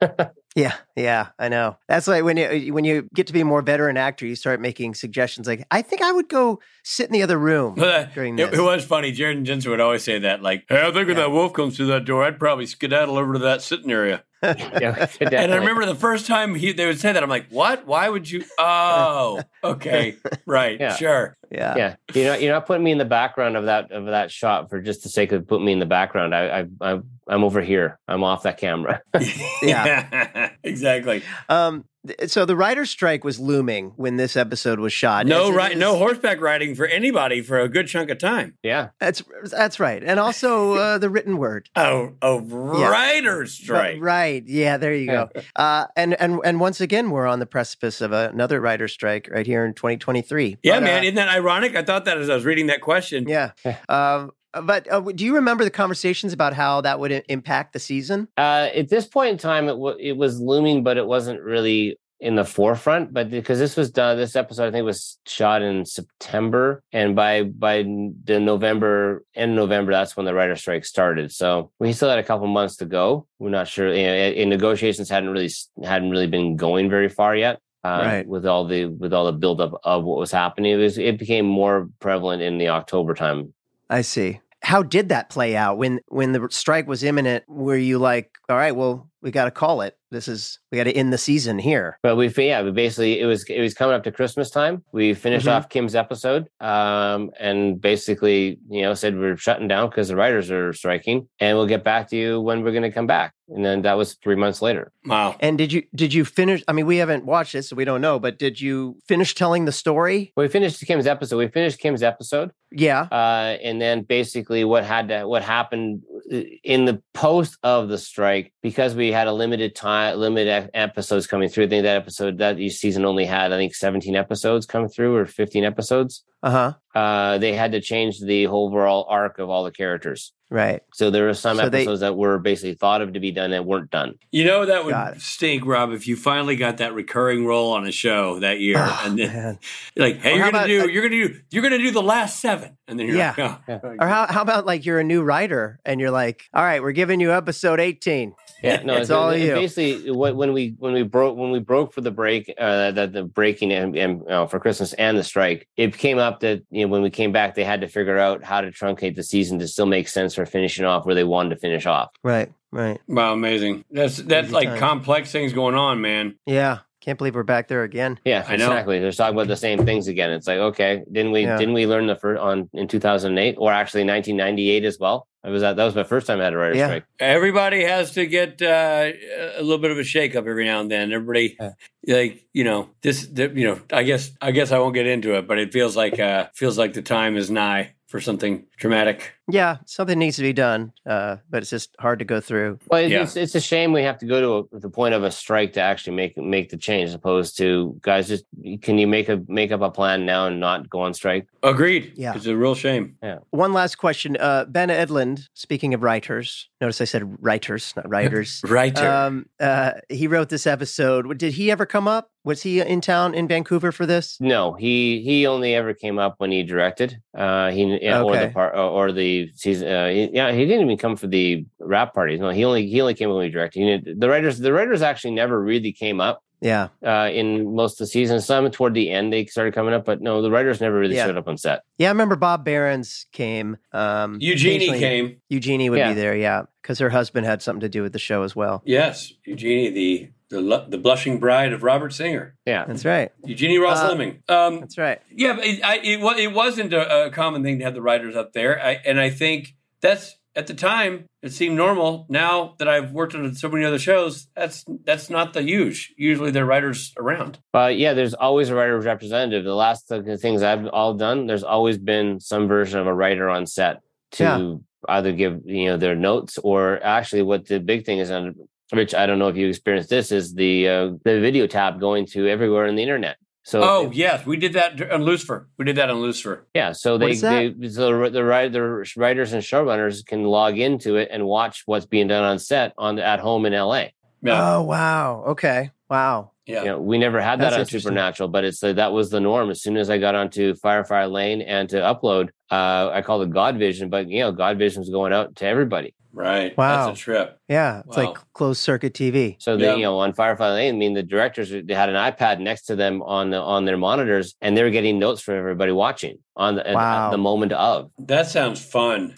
Yeah, I know. That's like when you get to be a more veteran actor, you start making suggestions like, I think I would go sit in the other room during this. It was funny. Jared and Jensen would always say that, like, "Hey, I think when that wolf comes through that door, I'd probably skedaddle over to that sitting area." Yeah, and I remember the first time they would say that, I'm like, "What? Why would you?" Oh, okay, right, yeah. Sure, yeah. You're not putting me in the background of that shot for just the sake of putting me in the background. I'm over here. I'm off that camera. Yeah, exactly. So the writer's strike was looming when this episode was shot. No horseback riding for anybody for a good chunk of time. Yeah, that's right. And also the written word. Writer's strike. Right. Yeah. There you go. And once again, we're on the precipice of another writer's strike right here in 2023. Yeah, man. Isn't that ironic? I thought that as I was reading that question. Yeah. But do you remember the conversations about how that would impact the season? At this point in time, it was looming, but it wasn't really in the forefront. But because this episode, I think, was shot in September, and by the end of November, that's when the writer's strike started. So we still had a couple months to go. We're not sure. In negotiations hadn't really been going very far yet. Right. With all the buildup of what was happening, it became more prevalent in the October time. I see. How did that play out when the strike was imminent? Were you like, all right, well, we got to call it. We got to end the season here. But we basically, it was coming up to Christmas time. We finished off Kim's episode, and basically, said we're shutting down because the writers are striking, and we'll get back to you when we're going to come back. And then that was 3 months later. Wow. And did you finish? I mean, we haven't watched it, so we don't know. But did you finish telling the story? Well, we finished Kim's episode. Yeah. And then basically what happened in the post of the strike, because we had a limited episodes coming through. I think that each season only had, 17 episodes come through, or 15 episodes. They had to change the overall arc of all the characters. Right. So there were some episodes that were basically thought of to be done and weren't done. That would stink, Rob, if you finally got that recurring role on a show that year, and then like, hey, you're gonna do the last 7, and then you're like, oh. Or how about like you're a new writer and you're like, all right, we're giving you episode 18. Yeah, no, it's all you. Basically, when we broke for the break, the breaking and for Christmas and the strike, it came up that when we came back, they had to figure out how to truncate the season to still make sense for finishing off where they wanted to finish off. Right. Wow, amazing. That's like complex things going on, man. Yeah. Can't believe we're back there again. Yeah, exactly. They're talking about the same things again. It's like, okay, didn't we learn in 2008, or actually 1998 as well? That was my first time I had a writer's strike. Everybody has to get a little bit of a shakeup every now and then. Everybody, I guess I won't get into it, but it feels like the time is nigh for something dramatic. Yeah, something needs to be done, but it's just hard to go through. Well, it's a shame we have to go to the point of a strike to actually make the change, as opposed to, guys, just can you make up a plan now and not go on strike? Agreed. Yeah, it's a real shame. Yeah. One last question, Ben Edlund. Speaking of writers, notice I said writers, not writers. Writer. He wrote this episode. Did he ever come up? Was he in town in Vancouver for this? No, he only ever came up when he directed. Or the season. He didn't even come for the rap parties. No, he only came when we directed. The writers actually never really came up. Yeah. In most of the season, some toward the end they started coming up, but no, the writers never really showed up on set. Yeah, I remember Bob Behrens came. Eugenie came. Eugenie would be there, because her husband had something to do with the show as well. Yes, Eugenie, the blushing bride of Robert Singer. Yeah, that's right. Eugenie Ross Lemming. That's right. Yeah, but it wasn't a common thing to have the writers up there, and I think that's, at the time, it seemed normal. Now that I've worked on so many other shows, that's not the usually there are writers around. There's always a writer representative. The last things I've all done, there's always been some version of a writer on set to either give their notes, or actually what the big thing is on. Rich, I don't know if you experienced this, is the video tab going to everywhere on the internet. So, yes, we did that on Lucifer. Yeah, so the writers and showrunners can log into it and watch what's being done on set at home in LA. Yeah. Oh, wow. Okay. Wow. Yeah. We never had that on Supernatural, but that was the norm. As soon as I got onto Firefly Lane and to upload, I called it God Vision, but God Vision was going out to everybody. Right. Wow. That's a trip. Yeah. It's like closed circuit TV. So on Firefly Lane, the directors, they had an iPad next to them on their monitors, and they were getting notes from everybody watching at the moment of. That sounds fun.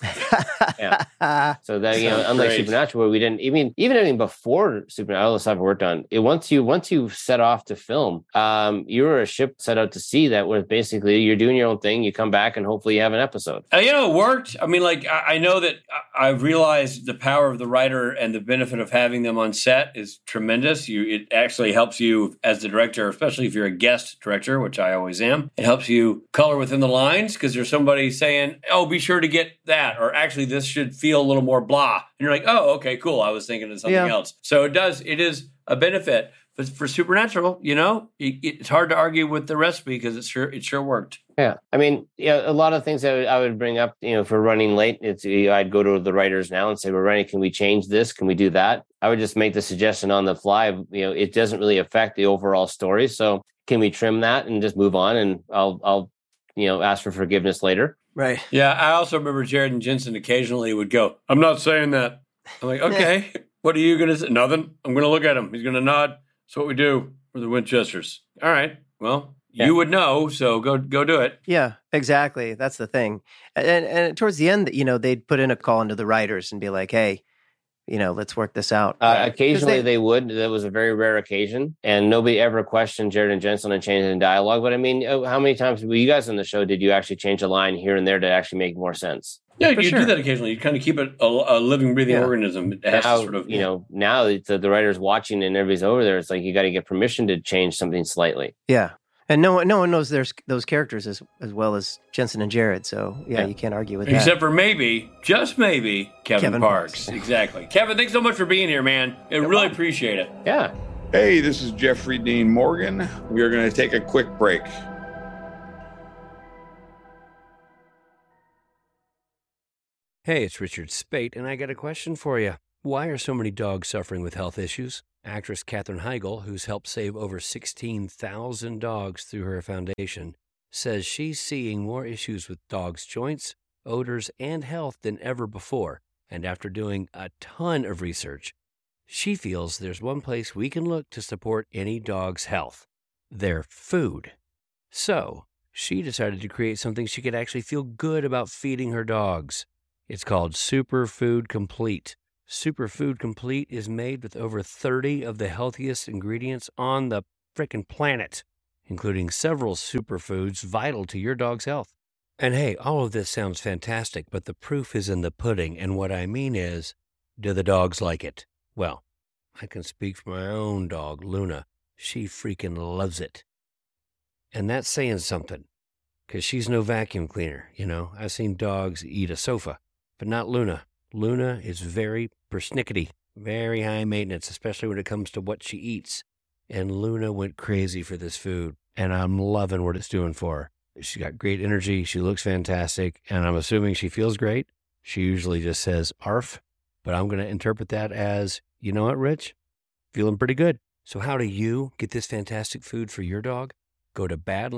Yeah. So that unlike Supernatural, where we didn't even before Supernatural, all the stuff I worked on, once you set off to film, you were a ship set out to sea that was basically you're doing your own thing. You come back and hopefully you have an episode. It worked. I mean, I know that I've realized the power of the writer and the benefit of having them on set is tremendous. It actually helps you as the director, especially if you're a guest director, which I always am. It helps you color within the lines because there's somebody saying, "Oh, be sure to get that," or actually this should feel a little more blah. And you're like, "Oh, okay, cool. I was thinking of something else." So it is a benefit. But for Supernatural, it's hard to argue with the recipe because it sure worked. Yeah, I mean, a lot of things I would bring up, for running late. I'd go to the writers now and say, "We're running. Can we change this? Can we do that?" I would just make the suggestion on the fly. It doesn't really affect the overall story, so can we trim that and just move on? And I'll ask for forgiveness later. Right. Yeah, I also remember Jared and Jensen occasionally would go, "I'm not saying that." I'm like, "Okay, what are you going to say?" "Nothing. I'm going to look at him. He's going to nod. That's what we do for the Winchesters." All right. Well, you would know, so go do it. Yeah, exactly. That's the thing. And towards the end, they'd put in a call into the writers and be like, "Hey, let's work this out. Occasionally they would. That was a very rare occasion, and nobody ever questioned Jared and Jensen and changed in dialogue. But I mean, how many times were you guys on the show? Did you actually change a line here and there to actually make more sense? Yeah, you do that occasionally. You kind of keep it a living, breathing organism. It has now, to sort of, now the writer's watching and everybody's over there. It's like you got to get permission to change something slightly. Yeah. And no one knows there's those characters as well as Jensen and Jared. So, you can't argue with that. Except for maybe, just maybe, Kevin Parks. Exactly. Kevin, thanks so much for being here, man. I really appreciate it. Yeah. Hey, this is Jeffrey Dean Morgan. We are going to take a quick break. Hey, it's Richard Spate, and I got a question for you. Why are so many dogs suffering with health issues? Actress Katherine Heigl, who's helped save over 16,000 dogs through her foundation, says she's seeing more issues with dogs' joints, odors, and health than ever before. And after doing a ton of research, she feels there's one place we can look to support any dog's health: their food. So she decided to create something she could actually feel good about feeding her dogs. It's called Superfood Complete. Superfood Complete is made with over 30 of the healthiest ingredients on the frickin' planet, including several superfoods vital to your dog's health. And hey, all of this sounds fantastic, but the proof is in the pudding, and what I mean is, do the dogs like it? Well, I can speak for my own dog, Luna. She freaking loves it. And that's saying something, because she's no vacuum cleaner, I've seen dogs eat a sofa, but not Luna. Luna is very persnickety, very high maintenance, especially when it comes to what she eats. And Luna went crazy for this food, and I'm loving what it's doing for her. She's got great energy. She looks fantastic, and I'm assuming she feels great. She usually just says arf, but I'm going to interpret that as, you know what, Rich? Feeling pretty good. So how do you get this fantastic food for your dog? Go to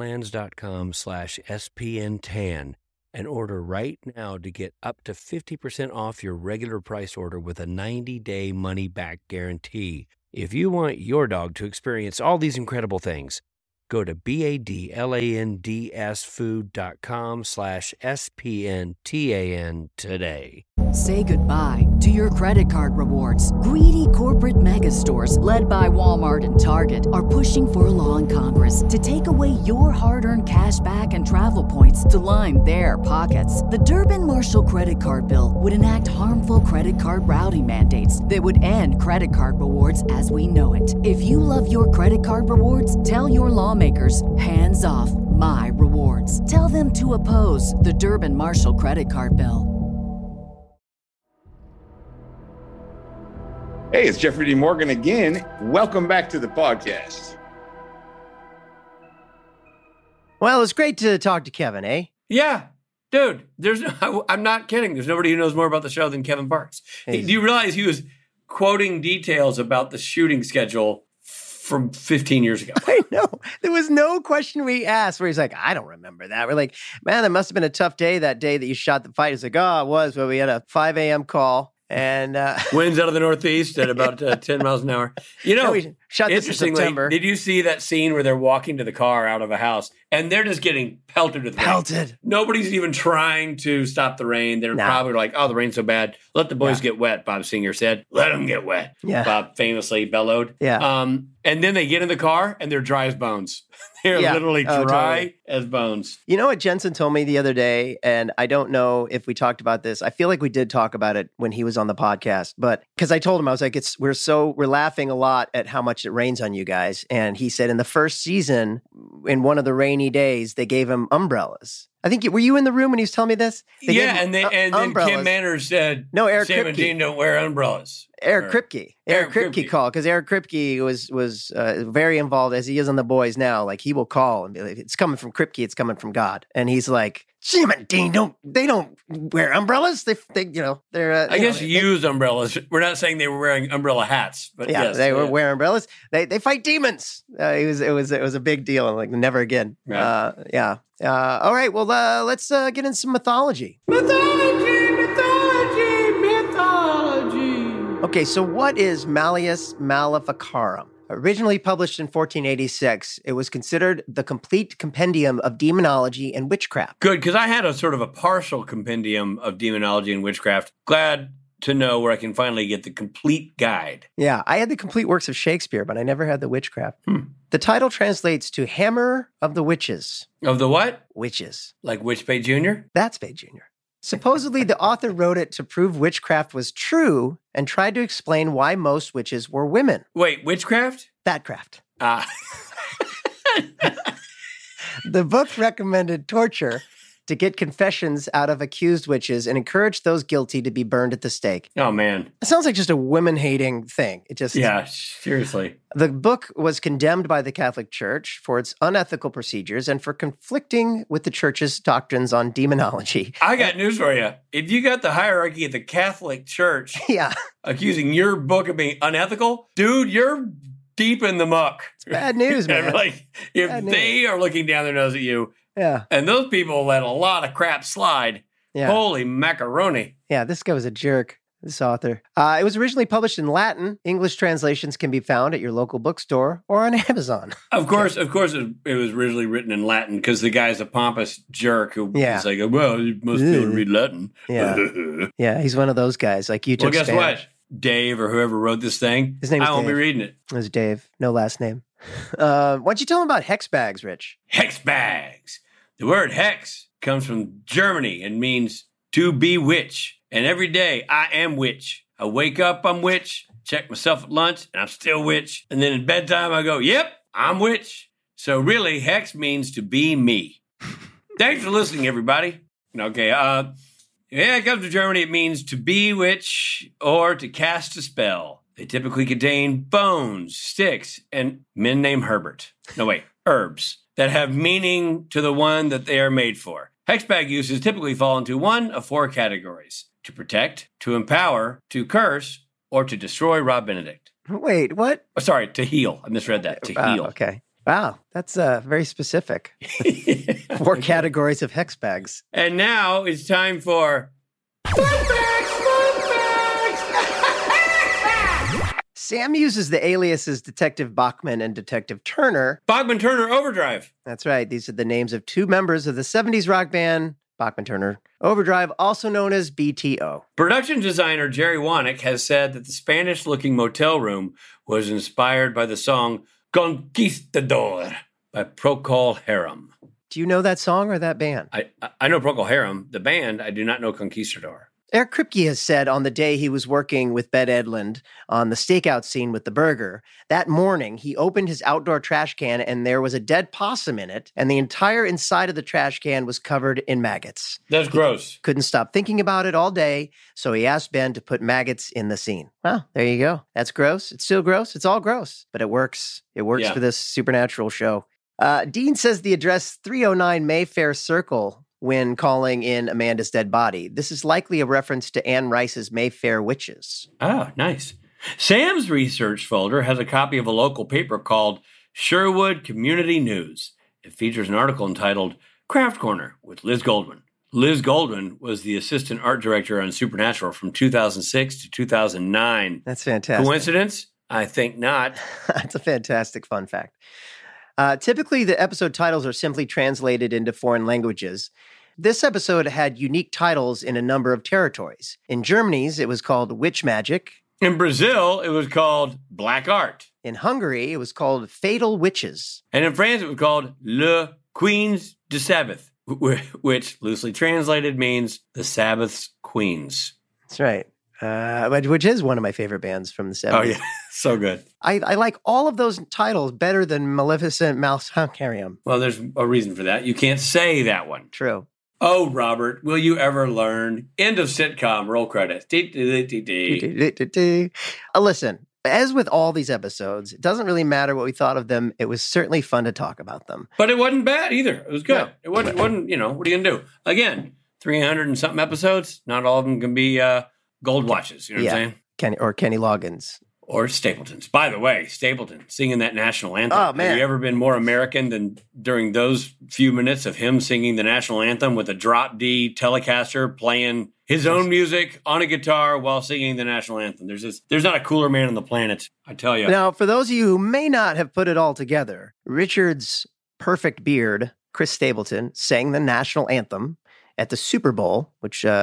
badlands.com/SPNTan and order right now to get up to 50% off your regular price order with a 90-day money-back guarantee. If you want your dog to experience all these incredible things, go to badlands.com/SPNTAN today. Say goodbye to your credit card rewards. Greedy corporate mega stores, led by Walmart and Target, are pushing for a law in Congress to take away your hard-earned cash back and travel points to line their pockets. The Durbin-Marshall credit card bill would enact harmful credit card routing mandates that would end credit card rewards as we know it. If you love your credit card rewards, tell your lawmakers, hands off my rewards. Tell them to oppose the Durbin-Marshall credit card bill. Hey, it's Jeffrey D. Morgan again. Welcome back to the podcast. Well, it's great to talk to Kevin, eh? Yeah. Dude, I'm not kidding. There's nobody who knows more about the show than Kevin Parks. Do you realize he was quoting details about the shooting schedule from 15 years ago? I know. There was no question we asked where he's like, I don't remember that. We're like, man, that must have been a tough day that day that you shot the fight. He's like, oh, it was, but we had a 5 a.m. call. And winds out of the northeast at about 10 miles an hour. We shot this in interestingly, September. Did you see that scene where they're walking to the car out of a house and they're just getting pelted with rain? Nobody's even trying to stop the rain. They're probably like, oh, the rain's so bad. Let the boys get wet, Bob Singer said. Let them get wet. Yeah. Bob famously bellowed. Yeah. And then they get in the car and they're dry as bones. They're literally dry as bones. You know what Jensen told me the other day, and I don't know if we talked about this. I feel like we did talk about it when he was on the podcast, but because I told him, I was like, we're laughing a lot at how much it rains on you guys. And he said in the first season, in one of the rainy days, they gave him umbrellas. I think, were you in the room when he was telling me this? And then Kim Manners said, no, Eric Sam and Dean don't wear umbrellas. Eric Kripke. Eric Kripke called, because Eric Kripke was very involved, as he is on The Boys now. Like, he will call and be like, it's coming from Kripke, it's coming from God. And he's like, Sam and Dean don't wear umbrellas. They're I guess used umbrellas. We're not saying they were wearing umbrella hats, but yes, they were wearing umbrellas. They fight demons. It was a big deal. And like, never again. Yeah. All right. Well, let's get into some mythology. Mythology. Okay, so what is Malleus Maleficarum? Originally published in 1486, it was considered the complete compendium of demonology and witchcraft. Good, because I had a sort of a partial compendium of demonology and witchcraft. Glad to know where I can finally get the complete guide. Yeah, I had the complete works of Shakespeare, but I never had the witchcraft. The title translates to Hammer of the Witches. Of the what? Witches. Like Witch Spade Jr.? That's Spade Jr. Supposedly, the author wrote it to prove witchcraft was true and tried to explain why most witches were women. Wait, witchcraft? Thatcraft. Ah. The book recommended torture to get confessions out of accused witches and encouraged those guilty to be burned at the stake. Oh, man. It sounds like just a women-hating thing. Yeah, seriously. The book was condemned by the Catholic Church for its unethical procedures and for conflicting with the Church's doctrines on demonology. I got news for you. If you got the hierarchy of the Catholic Church accusing your book of being unethical, dude, you're deep in the muck. It's bad news, man. Like, if they are looking down their nose at you, and those people let a lot of crap slide, holy macaroni. Yeah, this guy was a jerk, this author. It was originally published in Latin. English translations can be found at your local bookstore or on Amazon. Of course, it was originally written in Latin because the guy's a pompous jerk who is like, well, you must be able to read Latin. Yeah, he's one of those guys. Like you took Well, guess Spanish. what? Dave or whoever wrote this thing, His name is I won't Dave. be reading it. It was Dave. No last name. Why don't you tell him about hex bags, Rich? Hex bags. The word hex comes from Germany and means to be witch. And every day I am witch. I wake up, I'm witch. Check myself at lunch, and I'm still witch. And then at bedtime, I go, yep, I'm witch. So really, hex means to be me. Thanks for listening, everybody. Okay, it comes from Germany. It means to be witch or to cast a spell. They typically contain bones, sticks, and men named Herbert. No, wait, herbs that have meaning to the one that they are made for. Hexbag uses typically fall into one of four categories: to protect, to empower, to curse, or to destroy Rob Benedict. Wait, what? Oh, sorry, to heal. I misread that. To heal. Okay. Wow, that's very specific. Four categories of hex bags. And now it's time for... Sam uses the aliases Detective Bachman and Detective Turner. Bachman Turner Overdrive. That's right. These are the names of two members of the 70s rock band, Bachman Turner Overdrive, also known as BTO. Production designer Jerry Wanick has said that the Spanish-looking motel room was inspired by the song Conquistador by Procol Harum. Do you know that song or that band? I know Procol Harum, the band. I do not know Conquistador. Eric Kripke has said on the day he was working with Bette Edlund on the stakeout scene with the burger, that morning he opened his outdoor trash can and there was a dead possum in it, and the entire inside of the trash can was covered in maggots. That's gross. Couldn't stop thinking about it all day, so he asked Ben to put maggots in the scene. Well, there you go. That's gross. It's still gross. It's all gross, but it works. It works for this supernatural show. Dean says the address 309 Mayfair Circle when calling in Amanda's dead body. This is likely a reference to Anne Rice's Mayfair Witches. Oh, nice. Sam's research folder has a copy of a local paper called Sherwood Community News. It features an article entitled Craft Corner with Liz Goldwyn. Liz Goldwyn was the assistant art director on Supernatural from 2006 to 2009. That's fantastic. Coincidence? I think not. That's a fantastic fun fact. Typically, the episode titles are simply translated into foreign languages. This episode had unique titles in a number of territories. In Germany's, it was called Witch Magic. In Brazil, it was called Black Art. In Hungary, it was called Fatal Witches. And in France, it was called Le Queens du Sabbath, which loosely translated means the Sabbath's Queens. That's right. Which is one of my favorite bands from the 70s. Oh, yeah. So good. I like all of those titles better than Maleficent Malsancarium. Well, there's a reason for that. You can't say that one. True. Oh, Robert, will you ever learn? End of sitcom, roll credits. Listen, as with all these episodes, it doesn't really matter what we thought of them. It was certainly fun to talk about them. But it wasn't bad either. It was good. No. It wasn't, what are you going to do? Again, 300 and something episodes. Not all of them can be gold watches. You know what I'm saying? Kenny Loggins. Or Stapleton's. By the way, Stapleton singing that national anthem. Oh, man. Have you ever been more American than during those few minutes of him singing the national anthem with a drop D Telecaster playing his own music on a guitar while singing the national anthem? There's not a cooler man on the planet, I tell you. Now, for those of you who may not have put it all together, Richard's perfect beard, Chris Stapleton, sang the national anthem at the Super Bowl, which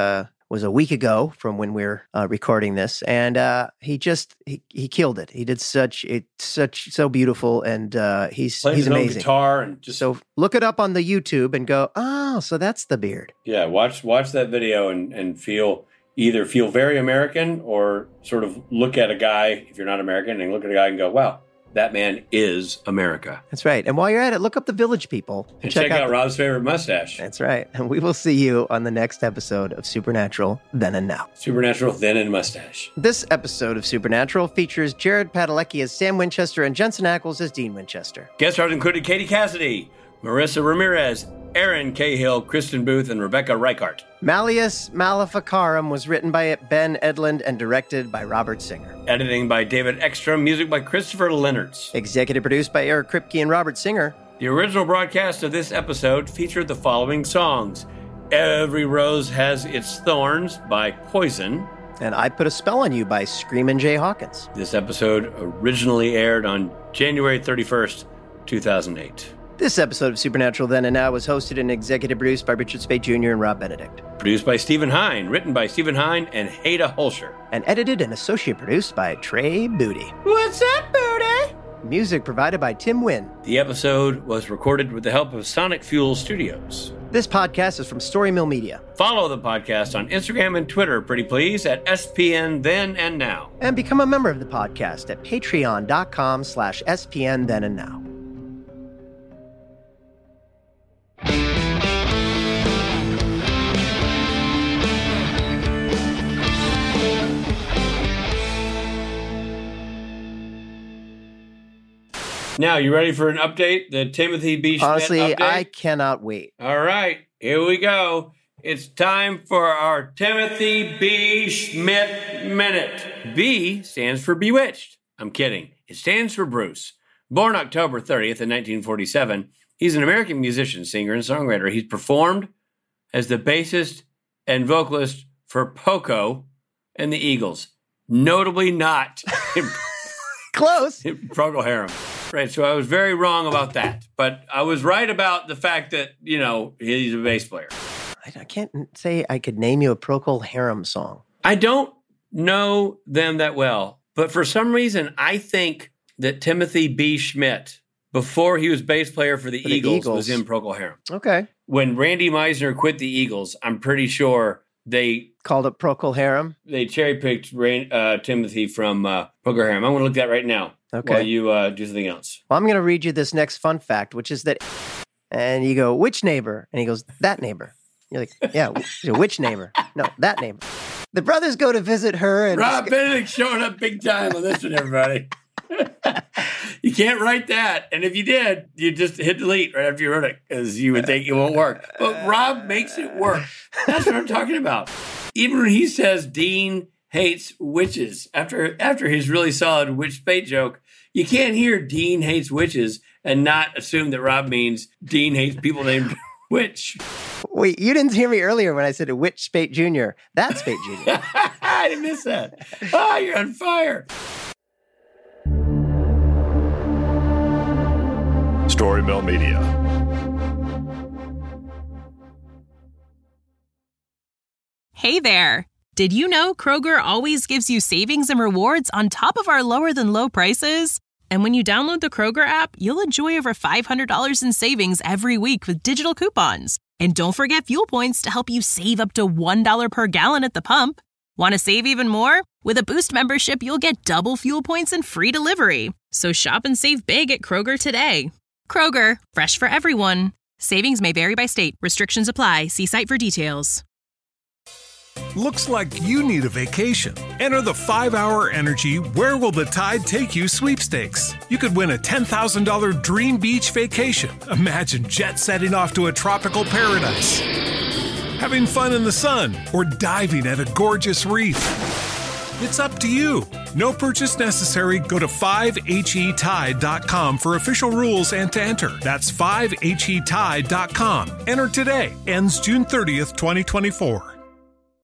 was a week ago from when we're recording this, and he killed it. He did so beautiful, and he's his amazing. Own guitar and just so look it up on the YouTube and go, oh, so that's the beard. Yeah, watch that video and feel very American, or sort of look at a guy, if you're not American, and look at a guy and go, wow, that man is America. That's right. And while you're at it, look up the Village People. And check out Rob's favorite mustache. That's right. And we will see you on the next episode of Supernatural Then and Now. Supernatural Then and Mustache. This episode of Supernatural features Jared Padalecki as Sam Winchester and Jensen Ackles as Dean Winchester. Guest stars included Katie Cassidy, Marissa Ramirez, Aaron Cahill, Kristen Booth, and Rebecca Reichart. Malleus Maleficarum was written by Ben Edlund and directed by Robert Singer. Editing by David Ekstrom, music by Christopher Leonards. Executive produced by Eric Kripke and Robert Singer. The original broadcast of this episode featured the following songs: Every Rose Has Its Thorns by Poison. And I Put a Spell on You by Screamin' Jay Hawkins. This episode originally aired on January 31st, 2008. This episode of Supernatural Then and Now was hosted and executive produced by Richard Speight Jr. and Rob Benedict. Produced by Stephen Hine, written by Stephen Hine and Haida Holscher. And edited and associate produced by Trey Booty. What's up, Booty? Music provided by Tim Wynn. The episode was recorded with the help of Sonic Fuel Studios. This podcast is from Story Mill Media. Follow the podcast on Instagram and Twitter, pretty please, at SPN Then and Now. And become a member of the podcast at patreon.com/SPN Then and Now. Now, you ready for an update? The Timothy B. Schmidt Honestly, update? I cannot wait. All right, here we go. It's time for our Timothy B. Schmidt Minute. B stands for Bewitched. I'm kidding. It stands for Bruce. Born October 30th in 1947, he's an American musician, singer, and songwriter. He's performed as the bassist and vocalist for Poco and the Eagles. Notably not close. Procol Harum. Right, so I was very wrong about that. But I was right about the fact that, he's a bass player. I can't say I could name you a Procol Harum song. I don't know them that well. But for some reason, I think that Timothy B. Schmidt, before he was bass player for the Eagles, was in Procol Harum. Okay. When Randy Meisner quit the Eagles, I'm pretty sure they called it Procol Harum. They cherry-picked Timothy from Procol Harum. I'm going to look that right now. Okay. While you do something else. Well, I'm going to read you this next fun fact, which is that, and you go, which neighbor? And he goes, that neighbor. You're like, yeah, which neighbor? No, that neighbor. The brothers go to visit her. And Rob Benedict showing up big time on this one, everybody. You can't write that. And if you did, you just hit delete right after you wrote it, because you would think it won't work. But Rob makes it work. That's what I'm talking about. Even when he says Dean hates witches, after his really solid witch bait joke, you can't hear Dean hates witches and not assume that Rob means Dean hates people named Witch. Wait, you didn't hear me earlier when I said a Witch Speight Jr. That's Speight Jr. I didn't miss that. Oh, you're on fire. Story Mill Media. Hey there. Did you know Kroger always gives you savings and rewards on top of our lower than low prices? And when you download the Kroger app, you'll enjoy over $500 in savings every week with digital coupons. And don't forget fuel points to help you save up to $1 per gallon at the pump. Want to save even more? With a Boost membership, you'll get double fuel points and free delivery. So shop and save big at Kroger today. Kroger, fresh for everyone. Savings may vary by state. Restrictions apply. See site for details. Looks like you need a vacation. Enter the 5-Hour Energy Where Will the Tide Take You sweepstakes. You could win a $10,000 dream beach vacation. Imagine jet setting off to a tropical paradise, having fun in the sun, or diving at a gorgeous reef. It's up to you. No purchase necessary. Go to 5HETide.com for official rules and to enter. That's 5HETide.com. Enter today. Ends June 30th, 2024.